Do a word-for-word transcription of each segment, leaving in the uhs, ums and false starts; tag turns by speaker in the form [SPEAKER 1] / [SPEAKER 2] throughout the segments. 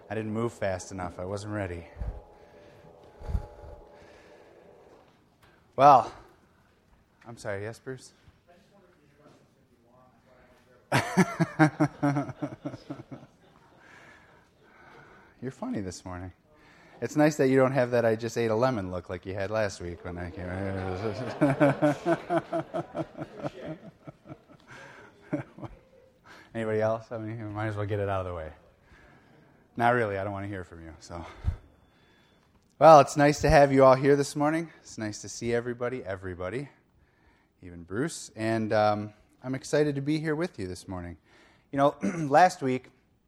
[SPEAKER 1] I didn't move fast enough. I wasn't ready. Well, I'm sorry. Yes, Bruce? You're funny this morning. It's nice that you don't have that I just ate a lemon look like you had last week when I came. Anybody else? I mean, you might as well get it out of the way. Not really. I don't want to hear from you. So, well, it's nice to have you all here this morning. It's nice to see everybody, everybody, even Bruce. And um, I'm excited to be here with you this morning. You know, last week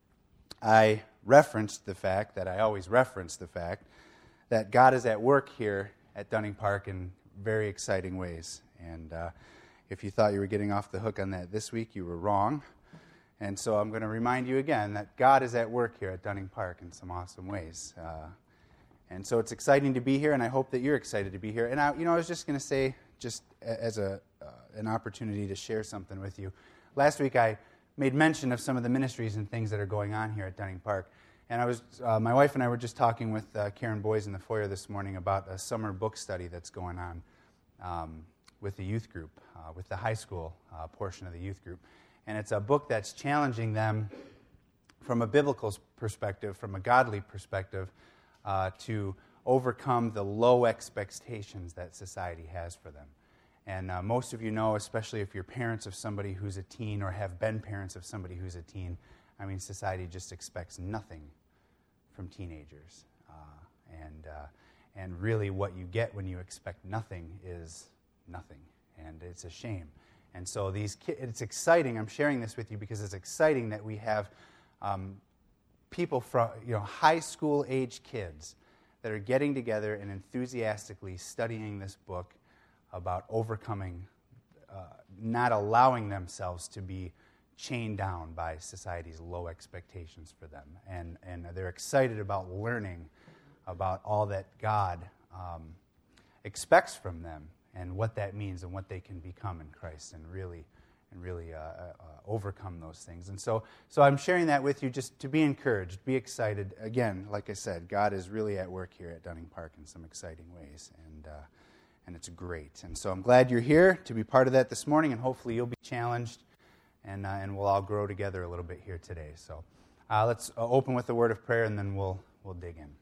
[SPEAKER 1] I referenced the fact that I always reference the fact that God is at work here at Dunning Park in very exciting ways. And uh, if you thought you were getting off the hook on that this week, you were wrong. And so I'm going to remind you again that God is at work here at Dunning Park in some awesome ways. Uh, and so it's exciting to be here, and I hope that you're excited to be here. And I, you know, I was just going to say, just as a uh, an opportunity to share something with you. Last week I made mention of some of the ministries and things that are going on here at Dunning Park. And I was, uh, my wife and I were just talking with uh, Karen Boys in the foyer this morning about a summer book study that's going on um, with the youth group, uh, with the high school uh, portion of the youth group. And it's a book that's challenging them from a biblical perspective, from a godly perspective, uh, to overcome the low expectations that society has for them. And uh, most of you know, especially if you're parents of somebody who's a teen or have been parents of somebody who's a teen, I mean, society just expects nothing from teenagers. Uh, and uh, and really what you get when you expect nothing is nothing. And it's a shame. And so these kids, it's exciting. I'm sharing this with you because it's exciting that we have um, people from, you know, high school age kids that are getting together and enthusiastically studying this book about overcoming, uh, not allowing themselves to be chained down by society's low expectations for them. And, and they're excited about learning about all that God um, expects from them and what that means and what they can become in Christ and really and really uh, uh, overcome those things. And so so I'm sharing that with you just to be encouraged, be excited. Again, like I said, God is really at work here at Dunning Park in some exciting ways, and uh, and it's great. And so I'm glad you're here to be part of that this morning, and hopefully you'll be challenged, and, uh, and we'll all grow together a little bit here today. So uh, let's uh, open with a word of prayer, and then we'll we'll dig in.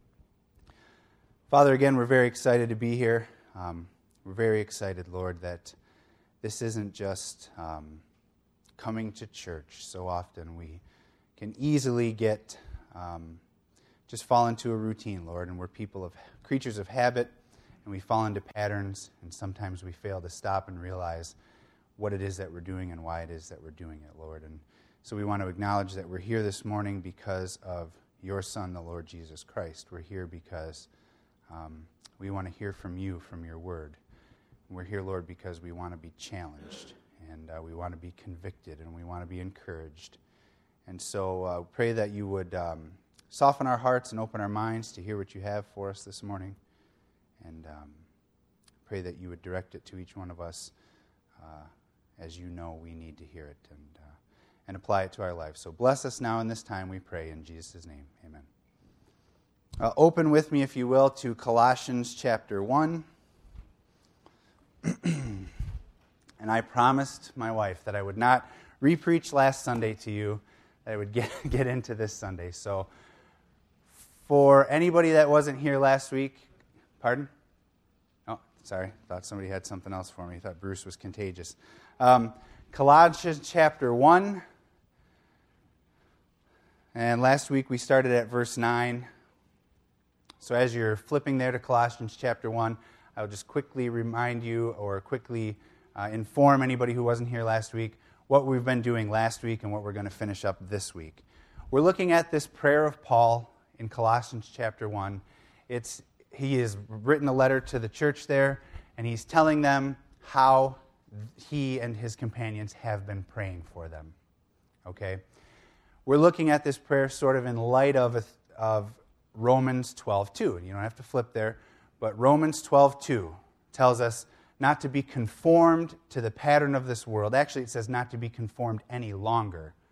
[SPEAKER 1] Father, again, we're very excited to be here. Um, We're very excited, Lord, that this isn't just um, coming to church. So often we can easily get, um, just fall into a routine, Lord, and we're people of, creatures of habit, and we fall into patterns, and sometimes we fail to stop and realize what it is that we're doing and why it is that we're doing it, Lord. And so we want to acknowledge that we're here this morning because of your Son, the Lord Jesus Christ. We're here because um, we want to hear from you, from your word. We're here, Lord, because we want to be challenged, and uh, we want to be convicted, and we want to be encouraged. And so uh, pray that you would um, soften our hearts and open our minds to hear what you have for us this morning. And um, pray that you would direct it to each one of us uh, as you know we need to hear it and, uh, and apply it to our lives. So bless us now in this time, we pray, in Jesus' name. Amen. Uh, open with me, if you will, to Colossians chapter one. And I promised my wife that I would not re-preach last Sunday to you, that I would get, get into this Sunday. So for anybody that wasn't here last week, pardon? Oh, sorry. Thought somebody had something else for me. Thought Bruce was contagious. Um, Colossians chapter one. And last week we started at verse nine. So as you're flipping there to Colossians chapter one, I'll just quickly remind you or quickly uh, inform anybody who wasn't here last week what we've been doing last week and what we're going to finish up this week. We're looking at this prayer of Paul in Colossians chapter one. It's he has written a letter to the church there, and he's telling them how he and his companions have been praying for them. Okay? We're looking at this prayer sort of in light of, of Romans twelve two. You don't have to flip there. But Romans twelve two tells us not to be conformed to the pattern of this world. Actually, it says not to be conformed any longer. And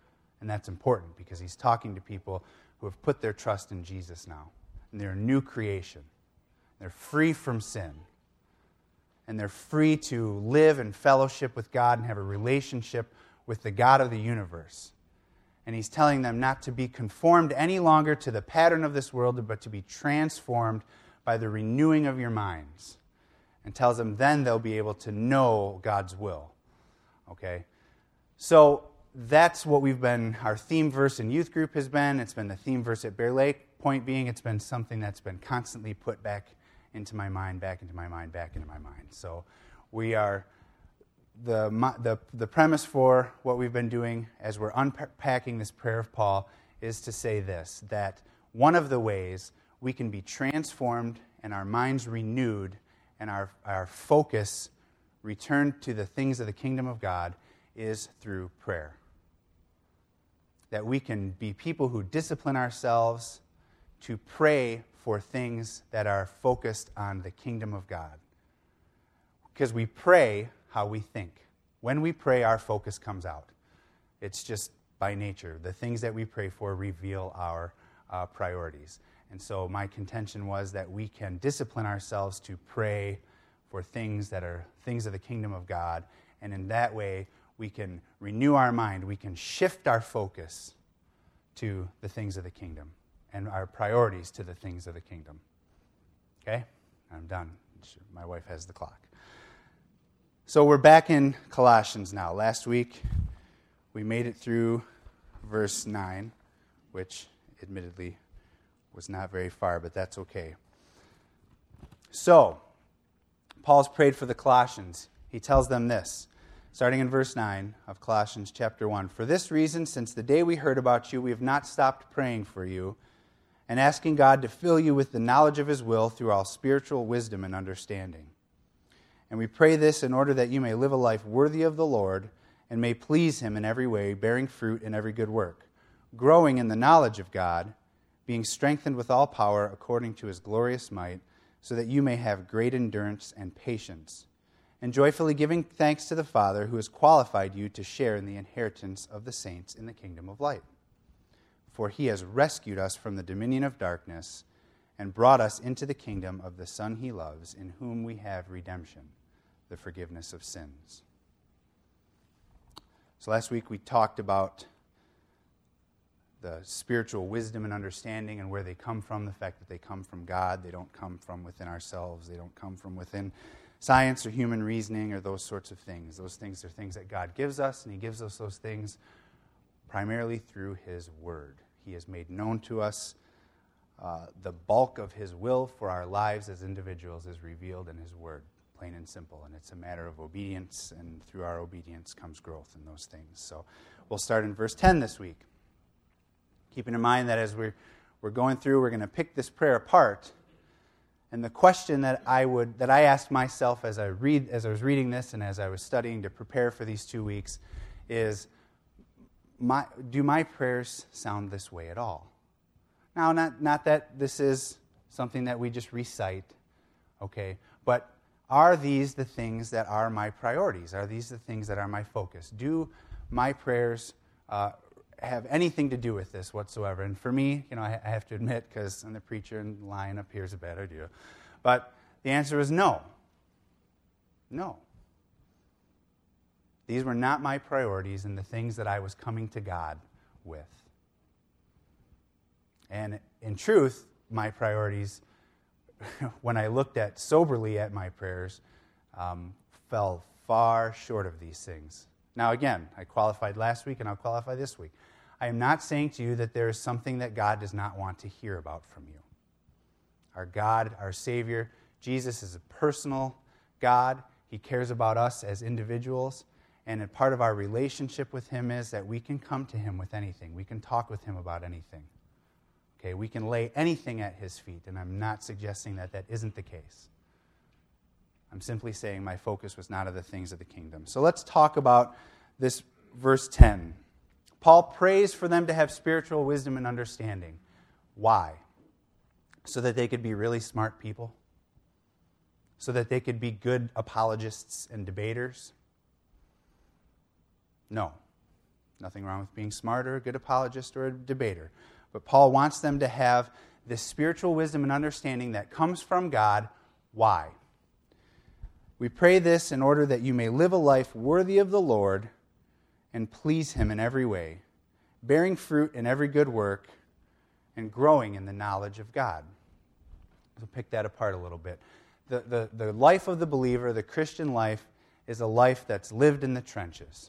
[SPEAKER 1] And that's important because he's talking to people who have put their trust in Jesus now. And they're a new creation. They're free from sin. And they're free to live in fellowship with God and have a relationship with the God of the universe. And he's telling them not to be conformed any longer to the pattern of this world, but to be transformed by the renewing of your minds. And tells them then they'll be able to know God's will. Okay? So that's what we've been, our theme verse in youth group has been. It's been the theme verse at Bear Lake. Point being, it's been something that's been constantly put back into my mind, back into my mind, back into my mind. So we are, the, the, the premise for what we've been doing as we're unpacking this prayer of Paul is to say this, that one of the ways we can be transformed and our minds renewed and our, our focus returned to the things of the kingdom of God is through prayer. That we can be people who discipline ourselves to pray for things that are focused on the kingdom of God. Because we pray how we think. When we pray, our focus comes out. It's just by nature. The things that we pray for reveal our uh, priorities. And so my contention was that we can discipline ourselves to pray for things that are things of the kingdom of God. And in that way, we can renew our mind. We can shift our focus to the things of the kingdom and our priorities to the things of the kingdom. Okay? I'm done. My wife has the clock. So we're back in Colossians now. Last week, we made it through verse nine, which admittedly was not very far, but that's okay. So, Paul's prayed for the Colossians. He tells them this, starting in verse nine of Colossians chapter one. For this reason, since the day we heard about you, we have not stopped praying for you and asking God to fill you with the knowledge of his will through all spiritual wisdom and understanding. And we pray this in order that you may live a life worthy of the Lord and may please him in every way, bearing fruit in every good work, growing in the knowledge of God, being strengthened with all power according to his glorious might, so that you may have great endurance and patience, and joyfully giving thanks to the Father who has qualified you to share in the inheritance of the saints in the kingdom of light. For he has rescued us from the dominion of darkness and brought us into the kingdom of the Son he loves, in whom we have redemption, the forgiveness of sins. So last week we talked about the spiritual wisdom and understanding and where they come from, the fact that they come from God. They don't come from within ourselves. They don't come from within science or human reasoning or those sorts of things. Those things are things that God gives us, and he gives us those things primarily through his word. He has made known to us uh, the bulk of his will for our lives as individuals is revealed in his word, plain and simple. And it's a matter of obedience, and through our obedience comes growth in those things. So we'll start in verse ten this week. Keeping in mind that as we're, we're going through, we're going to pick this prayer apart. And the question that I would that I asked myself as I read as I was reading this and as I was studying to prepare for these two weeks is, my, do my prayers sound this way at all? Now, not, not that this is something that we just recite, okay, but are these the things that are my priorities? Are these the things that are my focus? Do my prayers uh, have anything to do with this whatsoever? And for me, you know, I, I have to admit, because I'm the preacher and lying up here is a bad idea, but the answer is no. No. These were not my priorities and the things that I was coming to God with. And in truth, my priorities, when I looked at soberly at my prayers, um, fell far short of these things. Now again, I qualified last week and I'll qualify this week. I am not saying to you that there is something that God does not want to hear about from you. Our God, our Savior, Jesus is a personal God. He cares about us as individuals. And a part of our relationship with him is that we can come to him with anything. We can talk with him about anything. Okay, we can lay anything at his feet, and I'm not suggesting that that isn't the case. I'm simply saying my focus was not of the things of the kingdom. So let's talk about this verse ten. Paul prays for them to have spiritual wisdom and understanding. Why? So that they could be really smart people? So that they could be good apologists and debaters? No. Nothing wrong with being smart or a good apologist or a debater. But Paul wants them to have this spiritual wisdom and understanding that comes from God. Why? We pray this in order that you may live a life worthy of the Lord and please Him in every way, bearing fruit in every good work and growing in the knowledge of God. We'll pick that apart a little bit. The, the, the life of the believer, the Christian life, is a life that's lived in the trenches.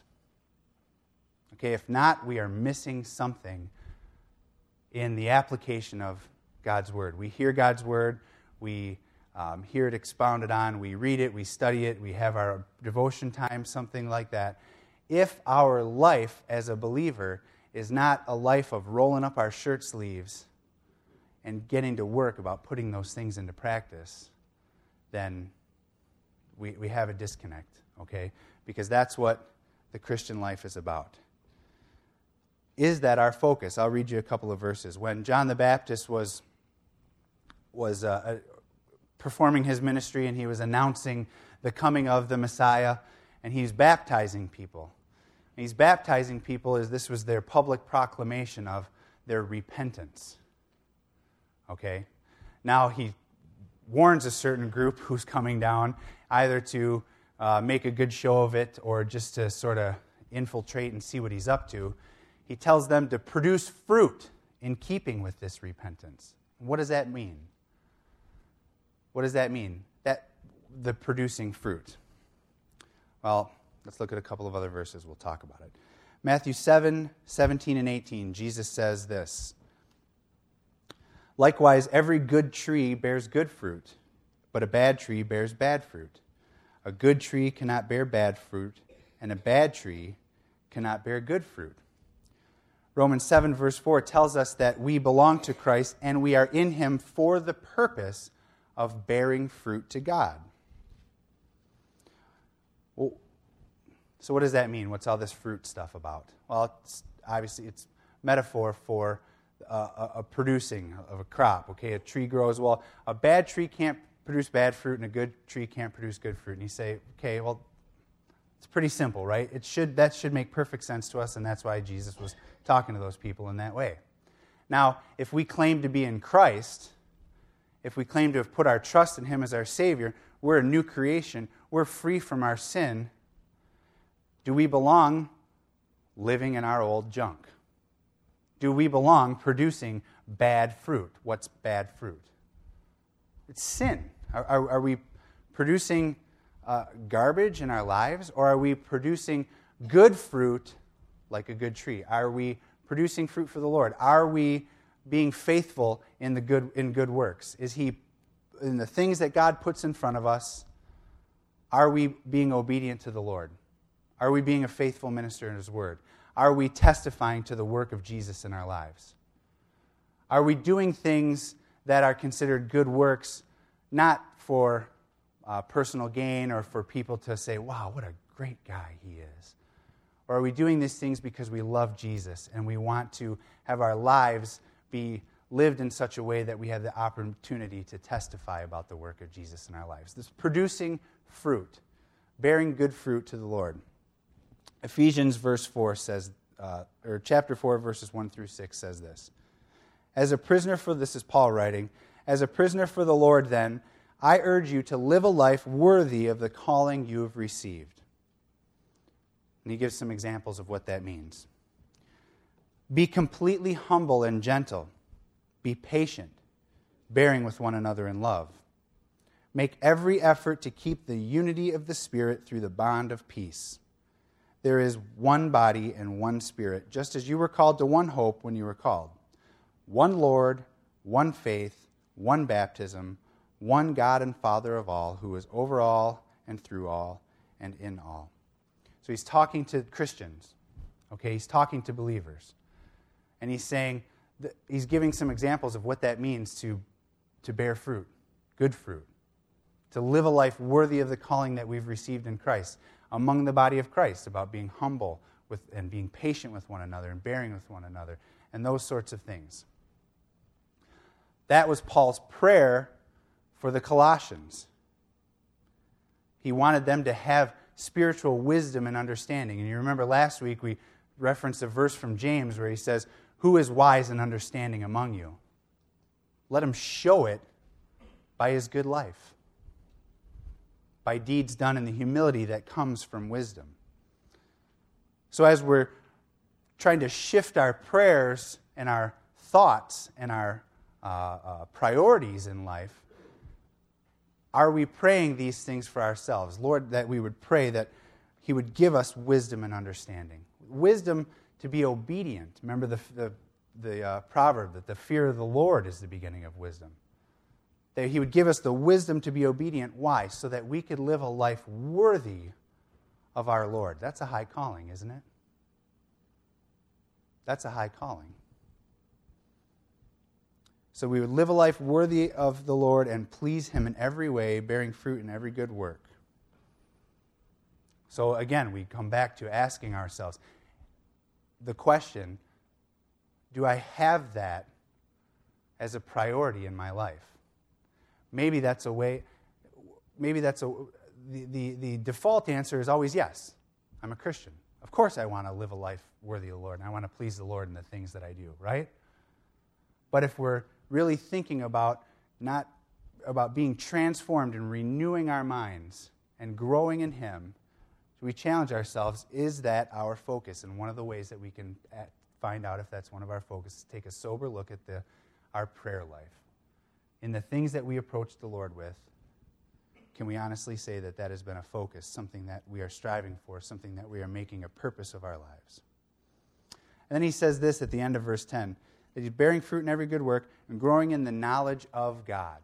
[SPEAKER 1] Okay, if not, we are missing something in the application of God's Word. We hear God's Word, we um, hear it expounded on, we read it, we study it, we have our devotion time, something like that. If our life as a believer is not a life of rolling up our shirt sleeves and getting to work about putting those things into practice, then we, we have a disconnect, okay? Because that's what the Christian life is about. Is that our focus? I'll read you a couple of verses. When John the Baptist was, was uh, uh, performing his ministry and he was announcing the coming of the Messiah, and he's baptizing people. And he's baptizing people as this was their public proclamation of their repentance. Okay? Now he warns a certain group who's coming down either to uh, make a good show of it or just to sort of infiltrate and see what he's up to. He tells them to produce fruit in keeping with this repentance. What does that mean? What does that mean? That the producing fruit. Well, let's look at a couple of other verses. We'll talk about it. Matthew seven, seventeen and eighteen, Jesus says this. Likewise, every good tree bears good fruit, but a bad tree bears bad fruit. A good tree cannot bear bad fruit, and a bad tree cannot bear good fruit. Romans seven, verse four tells us that we belong to Christ and we are in Him for the purpose of bearing fruit to God. Well, so what does that mean? What's all this fruit stuff about? Well, it's, obviously it's metaphor for uh, a, a producing of a crop. Okay, a tree grows. Well, a bad tree can't produce bad fruit and a good tree can't produce good fruit. And you say, okay, well, it's pretty simple, right? It should that should make perfect sense to us, and that's why Jesus was talking to those people in that way. Now, if we claim to be in Christ, if we claim to have put our trust in Him as our Savior, we're a new creation, we're free from our sin. Do we belong living in our old junk? Do we belong producing bad fruit? What's bad fruit? It's sin. Are, are, are we producing uh, garbage in our lives, or are we producing good fruit like a good tree? Are we producing fruit for the Lord? Are we being faithful in the good in good works? Is He in the things that God puts in front of us? Are we being obedient to the Lord? Are we being a faithful minister in His Word? Are we testifying to the work of Jesus in our lives? Are we doing things that are considered good works, not for uh, personal gain or for people to say, wow, what a great guy he is? Or are we doing these things because we love Jesus and we want to have our lives be lived in such a way that we have the opportunity to testify about the work of Jesus in our lives? This producing fruit, bearing good fruit to the Lord. Ephesians verse four says, uh, or chapter four, verses one through six says this. As a prisoner for, this is Paul writing, as a prisoner for the Lord then, I urge you to live a life worthy of the calling you have received. And he gives some examples of what that means. Be completely humble and gentle. Be patient, bearing with one another in love. Make every effort to keep the unity of the Spirit through the bond of peace. There is one body and one Spirit, just as you were called to one hope when you were called. One Lord, one faith, one baptism, one God and Father of all, who is over all and through all and in all. So he's talking to Christians, okay? He's talking to believers. And he's saying, he's giving some examples of what that means to, to bear fruit, good fruit, to live a life worthy of the calling that we've received in Christ, among the body of Christ, about being humble with and being patient with one another and bearing with one another, and those sorts of things. That was Paul's prayer for the Colossians. He wanted them to have spiritual wisdom and understanding. And you remember last week we reference a verse from James where he says, "Who is wise and understanding among you? Let him show it by his good life, by deeds done in the humility that comes from wisdom." So as we're trying to shift our prayers and our thoughts and our uh, uh, priorities in life, are we praying these things for ourselves? Lord, that we would pray that he would give us wisdom and understanding. Wisdom to be obedient. Remember the, the, the uh, proverb that the fear of the Lord is the beginning of wisdom. That he would give us the wisdom to be obedient. Why? So that we could live a life worthy of our Lord. That's a high calling, isn't it? That's a high calling. So we would live a life worthy of the Lord and please him in every way, bearing fruit in every good work. So again, we come back to asking ourselves the question, do I have that as a priority in my life? Maybe that's a way, maybe that's a, the, the, the default answer is always yes. I'm a Christian. Of course I want to live a life worthy of the Lord, and I want to please the Lord in the things that I do, right? But if we're really thinking about not about being transformed and renewing our minds and growing in him, we challenge ourselves, is that our focus? And one of the ways that we can find out if that's one of our focuses is take a sober look at the, our prayer life. In the things that we approach the Lord with, can we honestly say that that has been a focus, something that we are striving for, something that we are making a purpose of our lives? And then he says this at the end of verse ten, that he's bearing fruit in every good work and growing in the knowledge of God.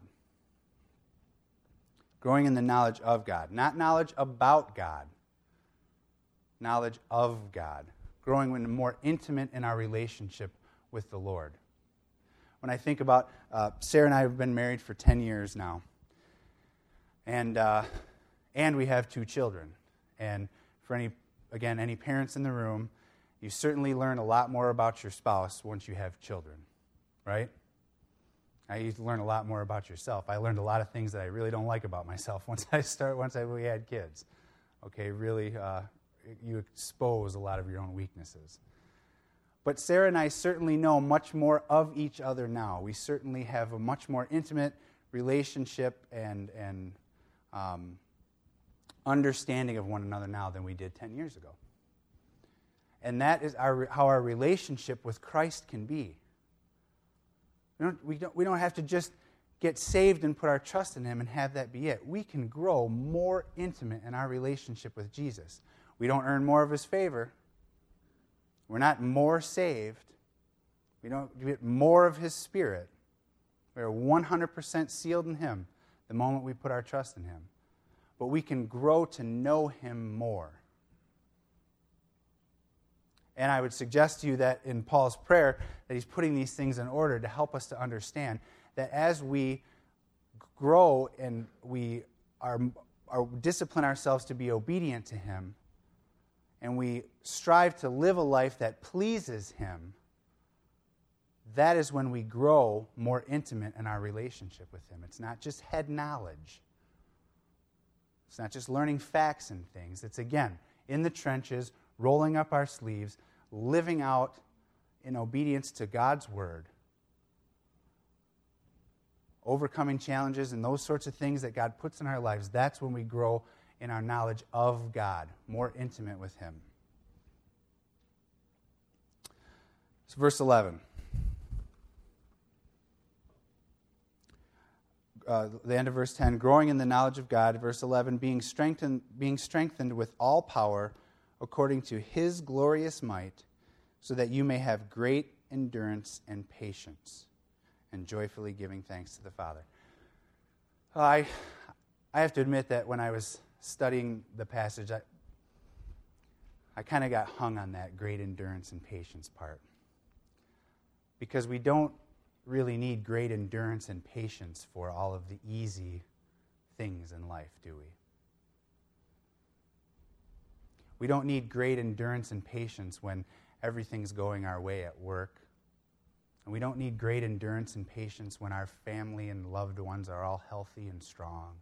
[SPEAKER 1] Growing in the knowledge of God. Not knowledge about God. Knowledge of God. Growing in more intimate in our relationship with the Lord. When I think about, uh, Sarah and I have been married for ten years now. And uh, and we have two children. And for any, again, any parents in the room, you certainly learn a lot more about your spouse once you have children, right? I used to learn a lot more about yourself. I learned a lot of things that I really don't like about myself once I start once I we had kids. Okay, really, uh, you expose a lot of your own weaknesses. But Sarah and I certainly know much more of each other now. We certainly have a much more intimate relationship and and um, understanding of one another now than we did ten years ago. And that is our, how our relationship with Christ can be. We don't, we, don't, we don't have to just get saved and put our trust in him and have that be it. We can grow more intimate in our relationship with Jesus. We don't earn more of his favor. We're not more saved. We don't get more of his Spirit. We are one hundred percent sealed in him the moment we put our trust in him. But we can grow to know him more. And I would suggest to you that in Paul's prayer that he's putting these things in order to help us to understand that as we grow and we are, are discipline ourselves to be obedient to him, and we strive to live a life that pleases him, that is when we grow more intimate in our relationship with him. It's not just head knowledge. It's not just learning facts and things. It's, again, in the trenches, rolling up our sleeves, living out in obedience to God's word, overcoming challenges and those sorts of things that God puts in our lives. That's when we grow in our knowledge of God, more intimate with him. So verse eleven. Uh, the end of verse ten, growing in the knowledge of God. Verse eleven, being strengthened, being strengthened with all power according to his glorious might, so that you may have great endurance and patience, and joyfully giving thanks to the Father. I, I have to admit that when I was studying the passage, I, I kind of got hung on that great endurance and patience part. Because we don't really need great endurance and patience for all of the easy things in life, do we? We don't need great endurance and patience when everything's going our way at work. And we don't need great endurance and patience when our family and loved ones are all healthy and strong.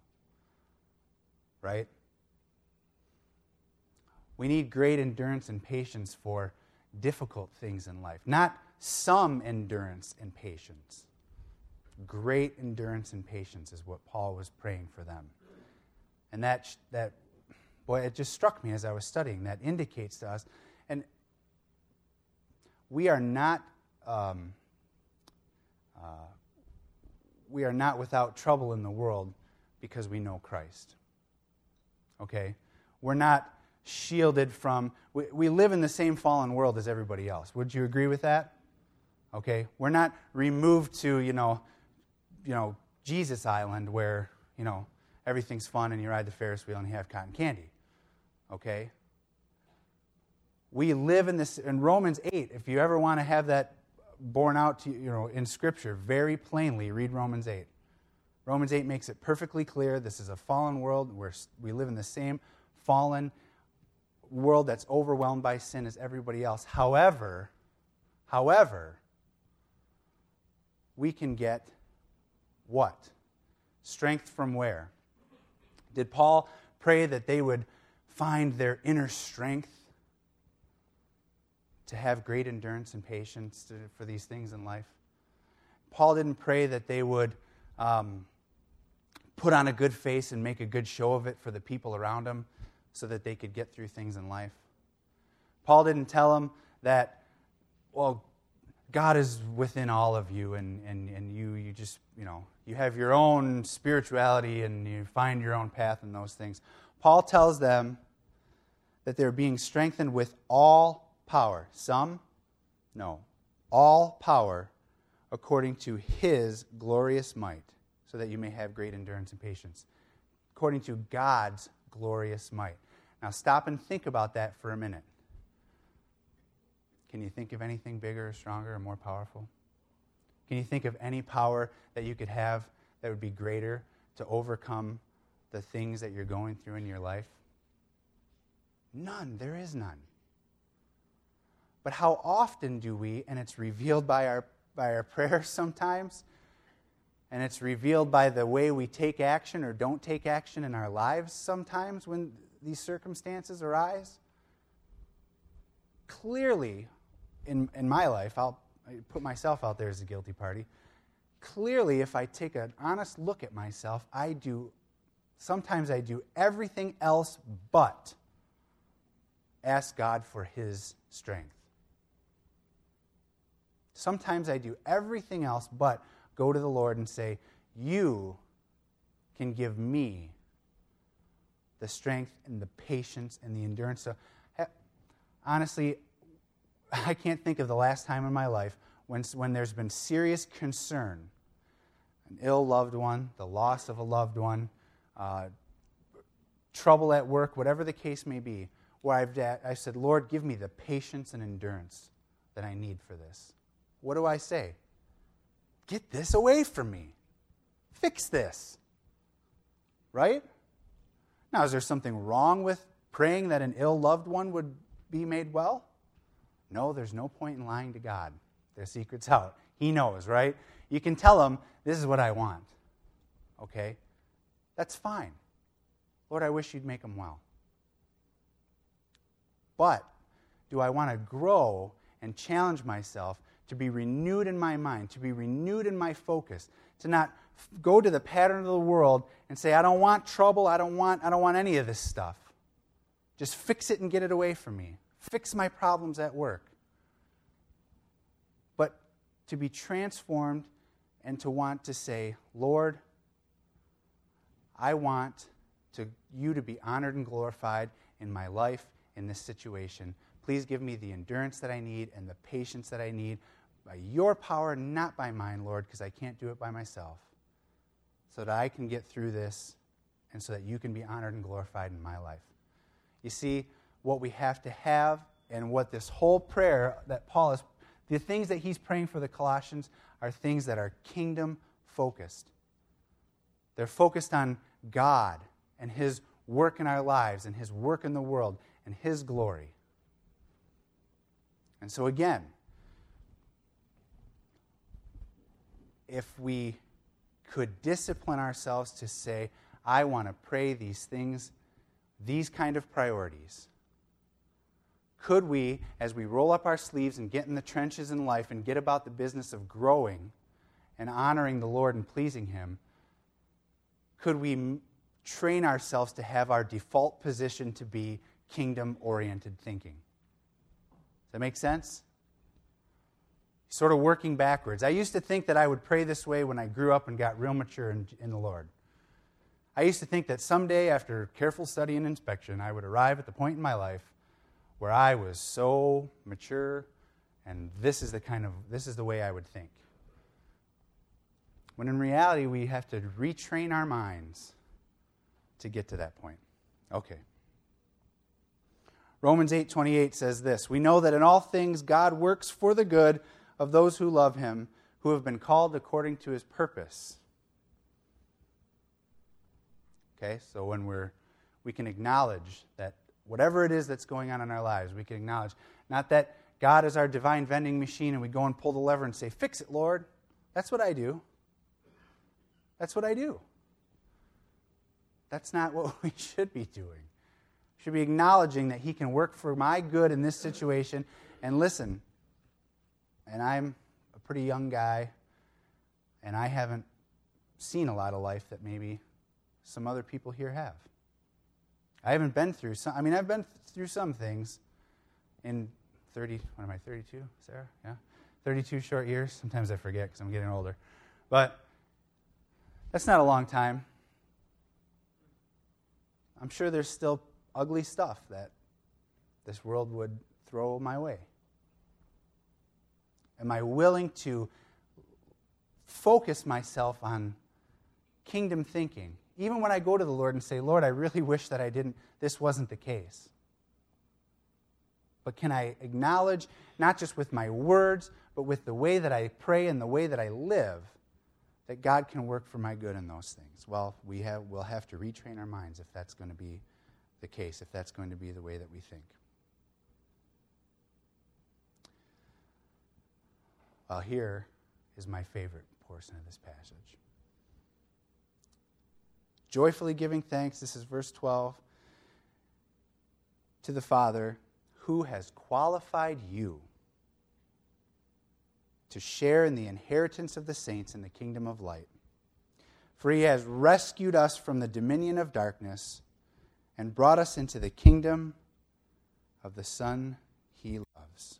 [SPEAKER 1] Right? We need great endurance and patience for difficult things in life. Not some endurance and patience. Great endurance and patience is what Paul was praying for them. And that, that boy, it just struck me as I was studying. That indicates to us, and we are not, um, uh, we are not without trouble in the world because we know Christ. Okay? We're not shielded from, we, we live in the same fallen world as everybody else. Would you agree with that? Okay? We're not removed to, you know, you know, Jesus Island where, you know, everything's fun and you ride the Ferris wheel and you have cotton candy. Okay? We live in this, in Romans eight, if you ever want to have that borne out to you know in Scripture very plainly, read Romans eight. Romans eight makes it perfectly clear this is a fallen world where we live in the same fallen world that's overwhelmed by sin as everybody else. However, however, we can get what? Strength from where? Did Paul pray that they would find their inner strength to have great endurance and patience to, for these things in life? Paul didn't pray that they would um, put on a good face and make a good show of it for the people around them so that they could get through things in life. Paul didn't tell them that, well, God is within all of you and, and, and you you just, you know, you have your own spirituality and you find your own path in those things. Paul tells them that they're being strengthened with all power. Some? No. All power according to His glorious might, so that you may have great endurance and patience. According to God's glorious might. Now stop and think about that for a minute. Can you think of anything bigger or stronger or more powerful? Can you think of any power that you could have that would be greater to overcome the things that you're going through in your life? None. There is none. But how often do we, and it's revealed by our by our prayers sometimes, and it's revealed by the way we take action or don't take action in our lives sometimes when these circumstances arise. Clearly, in, in my life, I'll put myself out there as a guilty party. Clearly, if I take an honest look at myself, I do, sometimes I do everything else but ask God for His strength. Sometimes I do everything else but go to the Lord and say, you can give me the strength and the patience and the endurance. So, honestly, I can't think of the last time in my life when, when there's been serious concern, an ill loved one, the loss of a loved one, uh, trouble at work, whatever the case may be, where I've, I've said, Lord, give me the patience and endurance that I need for this. What do I say? Get this away from me. Fix this. Right? Now, is there something wrong with praying that an ill loved one would be made well? No, there's no point in lying to God. Their secret's out. He knows, right? You can tell him, this is what I want. Okay? That's fine. Lord, I wish you'd make them well. But do I want to grow and challenge myself to be renewed in my mind, to be renewed in my focus, to not f- go to the pattern of the world and say, I don't want trouble, I don't want, I don't want any of this stuff. Just fix it and get it away from me. Fix my problems at work. But to be transformed and to want to say, Lord, I want to, you to be honored and glorified in my life, in this situation. Please give me the endurance that I need and the patience that I need by your power, not by mine, Lord, because I can't do it by myself, so that I can get through this and so that you can be honored and glorified in my life. You see, what we have to have and what this whole prayer that Paul is, the things that he's praying for the Colossians are things that are kingdom-focused. They're focused on God and His work in our lives and His work in the world and His glory. And so again, if we could discipline ourselves to say, I want to pray these things, these kind of priorities, could we, as we roll up our sleeves and get in the trenches in life and get about the business of growing and honoring the Lord and pleasing Him, could we m- train ourselves to have our default position to be kingdom-oriented thinking? Does that make sense? Sort of working backwards. I used to think that I would pray this way when I grew up and got real mature in, in the Lord. I used to think that someday, after careful study and inspection, I would arrive at the point in my life where I was so mature, and this is the kind of this is the way I would think. When in reality, we have to retrain our minds to get to that point. Okay. Romans eight twenty-eight says this, "We know that in all things God works for the good of those who love Him, who have been called according to His purpose." Okay, so when we're, we can acknowledge that whatever it is that's going on in our lives, we can acknowledge, not that God is our divine vending machine and we go and pull the lever and say, "Fix it, Lord." That's what I do. That's what I do. That's not what we should be doing. We should be acknowledging that He can work for my good in this situation. And listen, and I'm a pretty young guy, and I haven't seen a lot of life that maybe some other people here have. I haven't been through some, I mean, I've been through some things in thirty, what am I, thirty-two, Sarah? Yeah? thirty-two short years. Sometimes I forget because I'm getting older. But that's not a long time. I'm sure there's still ugly stuff that this world would throw my way. Am I willing to focus myself on kingdom thinking? Even when I go to the Lord and say, "Lord, I really wish that I didn't, this wasn't the case." But can I acknowledge, not just with my words, but with the way that I pray and the way that I live, that God can work for my good in those things? Well, we have, we'll have to retrain our minds if that's going to be the case, if that's going to be the way that we think. Well, here is my favorite portion of this passage. Joyfully giving thanks, this is verse twelve, to the Father who has qualified you to share in the inheritance of the saints in the kingdom of light. For He has rescued us from the dominion of darkness and brought us into the kingdom of the Son He loves,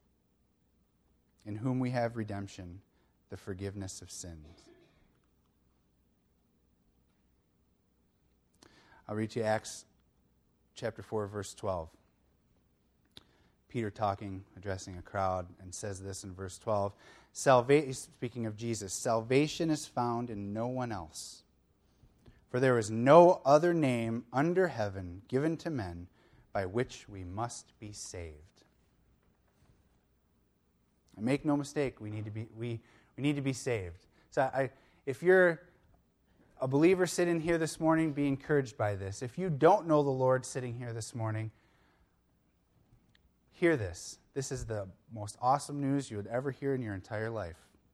[SPEAKER 1] in whom we have redemption, the forgiveness of sins. I'll read you Acts chapter four, verse twelve. Peter talking, addressing a crowd, and says this in verse twelve. Salva- speaking of Jesus, "Salvation is found in no one else. For there is no other name under heaven given to men by which we must be saved." And make no mistake, we need to be we, we need to be saved. So I, if you're a believer sitting here this morning, be encouraged by this. If you don't know the Lord sitting here this morning, hear this. This is the most awesome news you would ever hear in your entire life.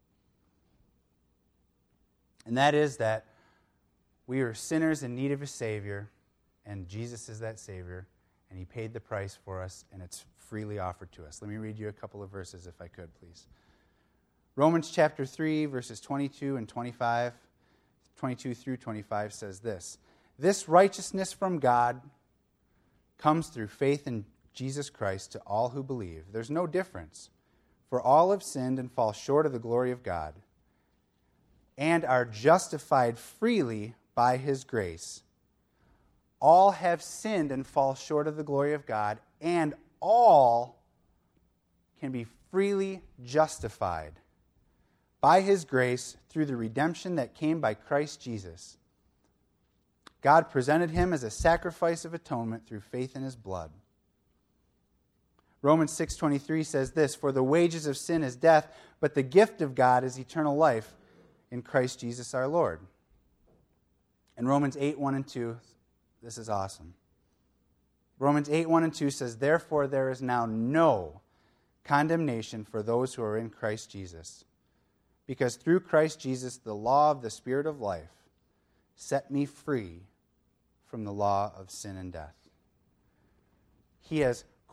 [SPEAKER 1] And that is that we are sinners in need of a Savior, and Jesus is that Savior, and He paid the price for us, and it's freely offered to us. Let me read you a couple of verses if I could, please. Romans chapter three, verses twenty-two and twenty-five, twenty-two through twenty-five says this: "This righteousness from God comes through faith in Jesus Christ to all who believe. There's no difference, for all have sinned and fall short of the glory of God, and are justified freely by His grace. All have sinned and fall short of the glory of God, and all can be freely justified by His grace through the redemption that came by Christ Jesus. God presented Him as a sacrifice of atonement through faith in His blood." Romans six twenty-three says this: "For the wages of sin is death, but the gift of God is eternal life in Christ Jesus our Lord." And Romans eight one and two, this is awesome. Romans eight one and two says, "Therefore there is now no condemnation for those who are in Christ Jesus. Because through Christ Jesus, the law of the Spirit of life set me free from the law of sin and death." He has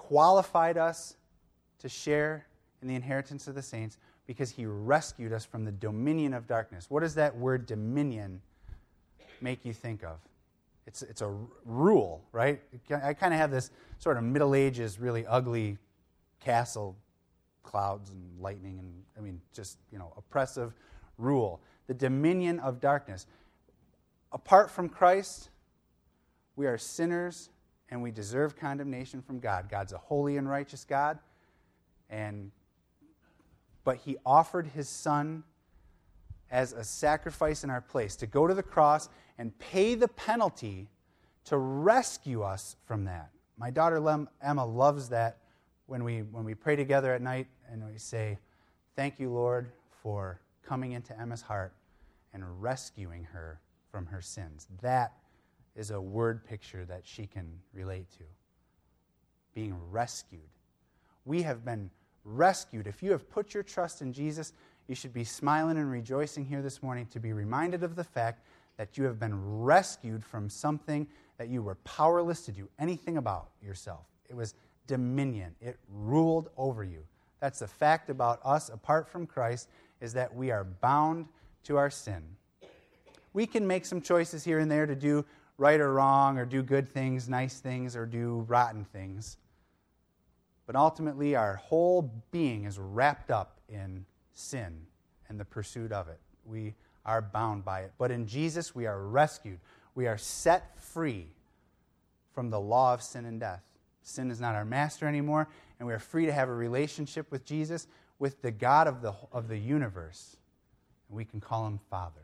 [SPEAKER 1] qualified us to share in the inheritance of the saints because he rescued us from the dominion of darkness. What does that word dominion make you think of? It's, it's a rule, right? I kind of have this sort of Middle Ages, really ugly castle, clouds and lightning, and I mean, just, you know, oppressive rule. The dominion of darkness. Apart from Christ, we are sinners and we deserve condemnation from God. God's a holy and righteous God, and but he offered his Son as a sacrifice in our place to go to the cross and pay the penalty to rescue us from that. My daughter Lem, Emma loves that when we when we pray together at night and we say, "Thank you, Lord, for coming into Emma's heart and rescuing her from her sins." That is a word picture that she can relate to. Being rescued. We have been rescued. If you have put your trust in Jesus, you should be smiling and rejoicing here this morning to be reminded of the fact that you have been rescued from something that you were powerless to do anything about yourself. It was dominion. It ruled over you. That's the fact about us apart from Christ, is that we are bound to our sin. We can make some choices here and there to do right or wrong, or do good things, nice things, or do rotten things. But ultimately, our whole being is wrapped up in sin and the pursuit of it. We are bound by it. But in Jesus, we are rescued. We are set free from the law of sin and death. Sin is not our master anymore, and we are free to have a relationship with Jesus, with the God of the, of the universe. And we can call him Father.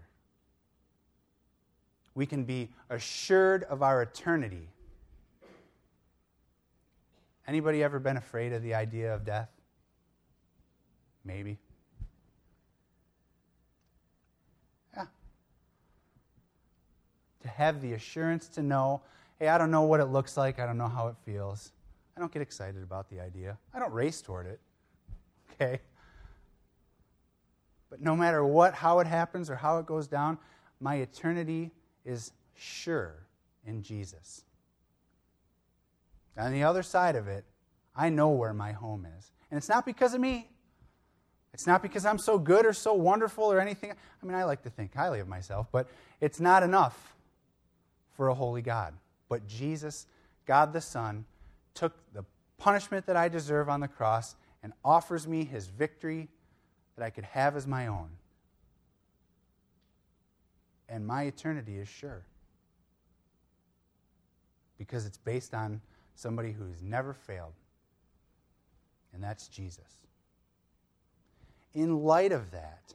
[SPEAKER 1] We can be assured of our eternity. Anybody ever been afraid of the idea of death? Maybe. Yeah. To have the assurance to know, hey, I don't know what it looks like. I don't know how it feels. I don't get excited about the idea. I don't race toward it. Okay? But no matter what, how it happens or how it goes down, my eternity is sure in Jesus. On the other side of it, I know where my home is. And it's not because of me. It's not because I'm so good or so wonderful or anything. I mean, I like to think highly of myself, but it's not enough for a holy God. But Jesus, God the Son, took the punishment that I deserve on the cross and offers me his victory that I could have as my own. And my eternity is sure. Because it's based on somebody who's never failed. And that's Jesus. In light of that,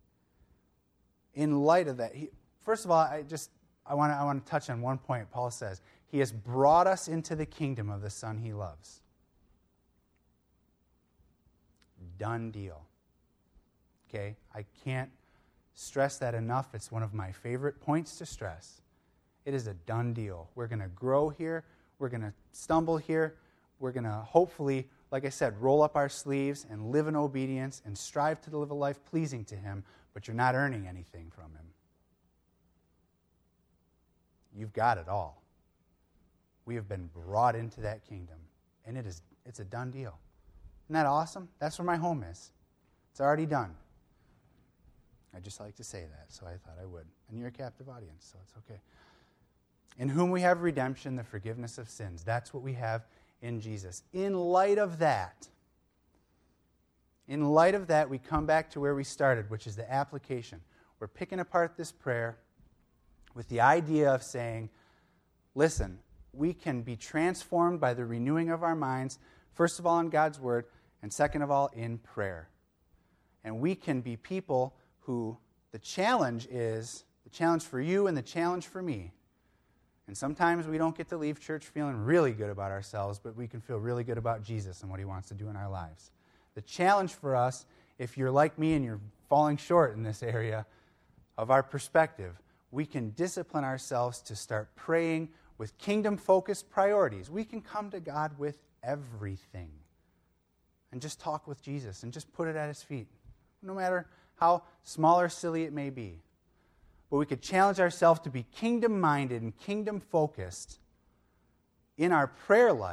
[SPEAKER 1] in light of that, he, first of all, I just I want to I want to touch on one point. Paul says, he has brought us into the kingdom of the Son he loves. Done deal. Okay? I can't stress that enough. It's one of my favorite points to stress. It is a done deal. We're going to grow here. We're going to stumble here. We're going to hopefully, like I said, roll up our sleeves and live in obedience and strive to live a life pleasing to him, but you're not earning anything from him. You've got it all. We have been brought into that kingdom, and it is it's a done deal. Isn't that awesome? That's where my home is. It's already done. I just like to say that, so I thought I would. And you're a captive audience, so it's okay. In whom we have redemption, the forgiveness of sins. That's what we have in Jesus. In light of that, in light of that, we come back to where we started, which is the application. We're picking apart this prayer with the idea of saying, listen, we can be transformed by the renewing of our minds, first of all in God's Word, and second of all in prayer. And we can be people who the challenge is, the challenge for you and the challenge for me. And sometimes we don't get to leave church feeling really good about ourselves, but we can feel really good about Jesus and what he wants to do in our lives. The challenge for us, if you're like me and you're falling short in this area of our perspective, we can discipline ourselves to start praying with kingdom-focused priorities. We can come to God with everything and just talk with Jesus and just put it at his feet, no matter how small or silly it may be. But we could challenge ourselves to be kingdom-minded and kingdom-focused in our prayer life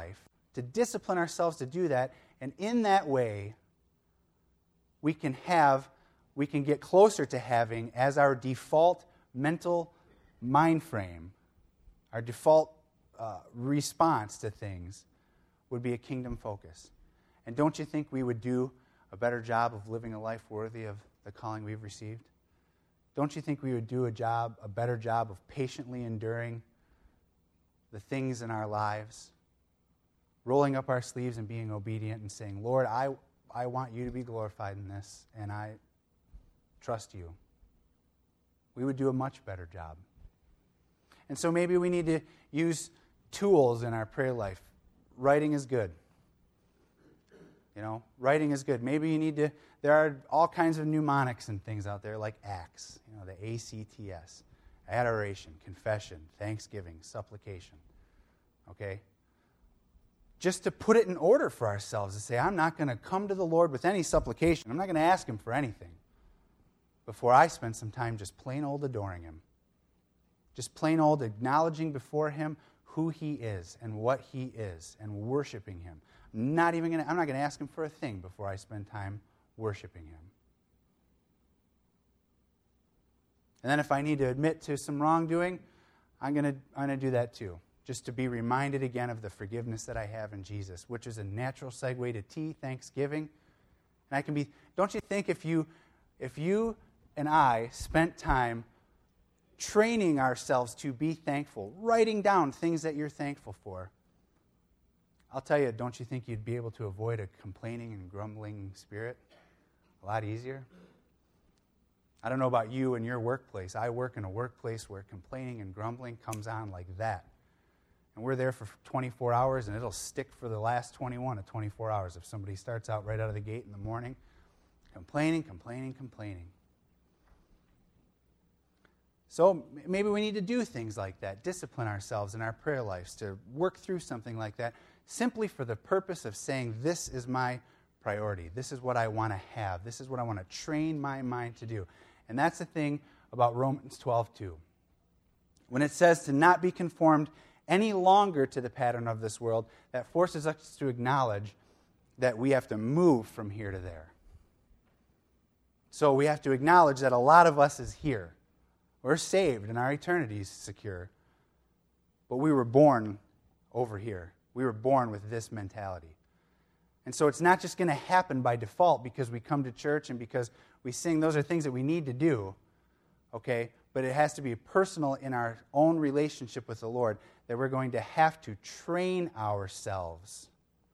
[SPEAKER 1] to discipline ourselves to do that. And in that way, we can have, we can get closer to having as our default mental mind frame, our default uh, response to things would be a kingdom focus. And don't you think we would do a better job of living a life worthy of the calling we've received? Don't you think we would do a job, a better job of patiently enduring the things in our lives, rolling up our sleeves and being obedient and saying, Lord, I, I want you to be glorified in this, and I trust you. We would do a much better job. And so maybe we need to use tools in our prayer life. Writing is good. You know, writing is good. Maybe you need to, there are all kinds of mnemonics and things out there like ACTS, you know, the A C T S, adoration, confession, thanksgiving, supplication, okay? Just to put it in order for ourselves, to say, I'm not going to come to the Lord with any supplication. I'm not going to ask Him for anything before I spend some time just plain old adoring Him. Just plain old acknowledging before Him who He is and what He is and worshiping Him. I'm not even going to, I'm not going to ask Him for a thing before I spend time worshiping Him. And then if I need to admit to some wrongdoing, I'm going to, I'm going to do that too, just to be reminded again of the forgiveness that I have in Jesus, which is a natural segue to T, thanksgiving. And I can be, don't you think if you, if you and I spent time training ourselves to be thankful, writing down things that you're thankful for, I'll tell you, don't you think you'd be able to avoid a complaining and grumbling spirit a lot easier? I don't know about you and your workplace. I work in a workplace where complaining and grumbling comes on like that. And we're there for twenty-four hours, and it'll stick for the last twenty-one to twenty-four hours if somebody starts out right out of the gate in the morning, complaining, complaining, complaining. So maybe we need to do things like that, discipline ourselves in our prayer lives to work through something like that, simply for the purpose of saying, this is my priority. This is what I want to have. This is what I want to train my mind to do. And that's the thing about Romans twelve two. When it says to not be conformed any longer to the pattern of this world, that forces us to acknowledge that we have to move from here to there. So we have to acknowledge that a lot of us is here. We're saved and our eternity is secure. But we were born over here. We were born with this mentality. And so it's not just going to happen by default because we come to church and because we sing. Those are things that we need to do, okay? But it has to be personal in our own relationship with the Lord that we're going to have to train ourselves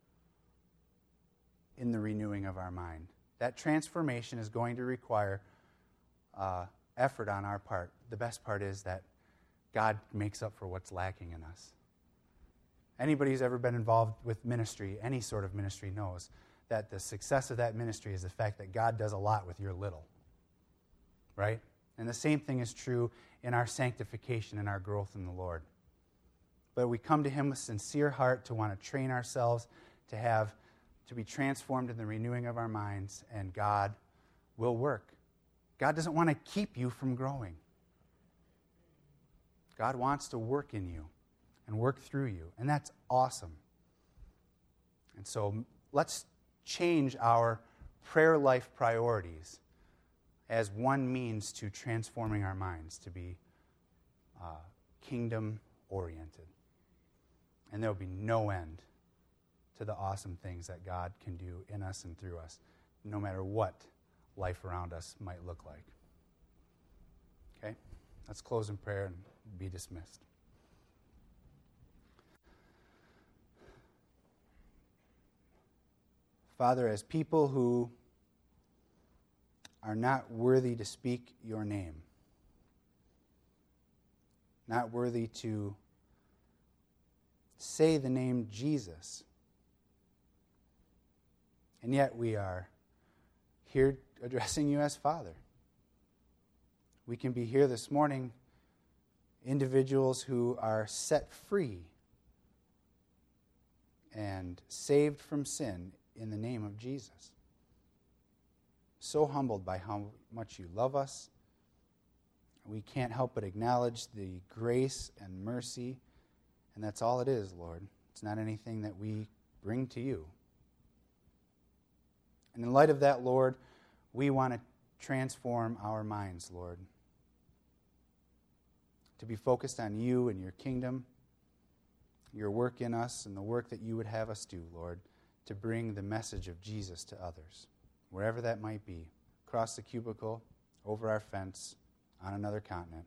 [SPEAKER 1] in the renewing of our mind. That transformation is going to require uh, effort on our part. The best part is that God makes up for what's lacking in us. Anybody who's ever been involved with ministry, any sort of ministry, knows that the success of that ministry is the fact that God does a lot with your little. Right? And the same thing is true in our sanctification and our growth in the Lord. But we come to Him with sincere heart to want to train ourselves, to have, to be transformed in the renewing of our minds, and God will work. God doesn't want to keep you from growing. God wants to work in you and work through you, and that's awesome. And so let's change our prayer life priorities as one means to transforming our minds to be uh, kingdom-oriented. And there will be no end to the awesome things that God can do in us and through us, no matter what life around us might look like. Okay? Let's close in prayer and be dismissed. Father, as people who are not worthy to speak your name, not worthy to say the name Jesus, and yet we are here addressing you as Father. We can be here this morning, individuals who are set free and saved from sin in the name of Jesus. So humbled by how much you love us. We can't help but acknowledge the grace and mercy, and that's all it is, Lord. It's not anything that we bring to you. And in light of that, Lord, we want to transform our minds, Lord, to be focused on you and your kingdom, your work in us, and the work that you would have us do, Lord, to bring the message of Jesus to others, wherever that might be, across the cubicle, over our fence, on another continent.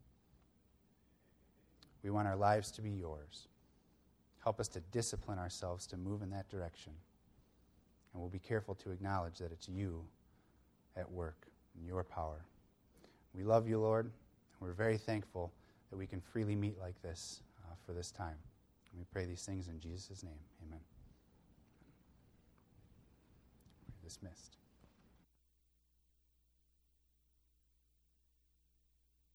[SPEAKER 1] We want our lives to be yours. Help us to discipline ourselves to move in that direction. And we'll be careful to acknowledge that it's you at work in your power. We love you, Lord. We're very thankful that we can freely meet like this uh, for this time. And we pray these things in Jesus' name. Amen. We're dismissed.